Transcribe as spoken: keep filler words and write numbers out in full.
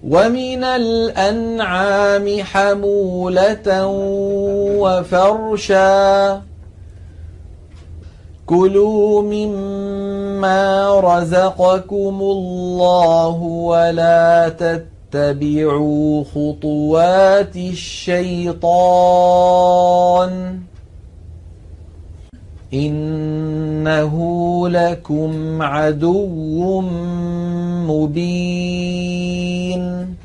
ومن الأنعام حمولة وفرشا كلوا مما رزقكم الله ولا تتبعوا خطوات الشيطان إنه لكم عدو مبين